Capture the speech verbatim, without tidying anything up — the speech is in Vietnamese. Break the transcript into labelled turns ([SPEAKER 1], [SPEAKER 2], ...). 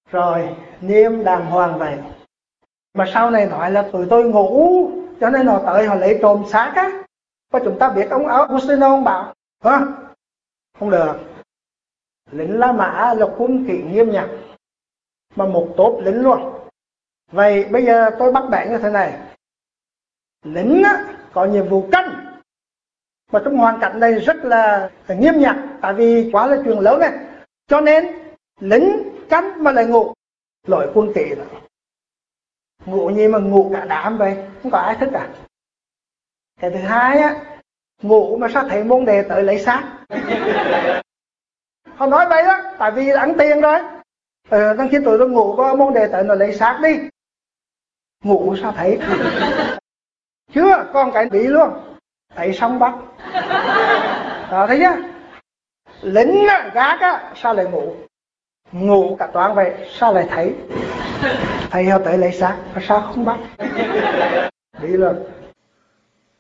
[SPEAKER 1] Rồi niêm đàng hoàng vậy. Mà sau này nói là tụi tôi ngủ cho nên họ tới họ lấy trộm xác á. Và chúng ta biết ông Agustino ông bảo hả? Không được. Lính La Mã là quân kỷ nghiêm nhặt, mà một tốp lính luôn. Vậy bây giờ tôi bắt bẻ như thế này. Lính á, có nhiệm vụ canh, mà trong hoàn cảnh này rất là nghiêm nhặt, tại vì quá là chuyện lớn này. Cho nên lính canh mà lại ngủ, lỗi quân kỷ đó. Ngủ như mà ngủ cả đám vậy, không có ai thích cả. Cái thứ hai á, ngủ mà sao thấy môn đề tới lấy xác. Họ nói vậy đó, tại vì ăn tiền rồi. Ờ, đăng khi tụi tôi ngủ có môn đề tới nó lấy xác đi. Ngủ sao thấy. Chưa, còn cái bị luôn. Thấy xong bắt. Đó, thấy chưa? Lính á, gác á, sao lại ngủ? Ngủ cả toán vậy, sao lại thấy? Thấy họ tới lấy xác, sao không bắt? Bị luôn.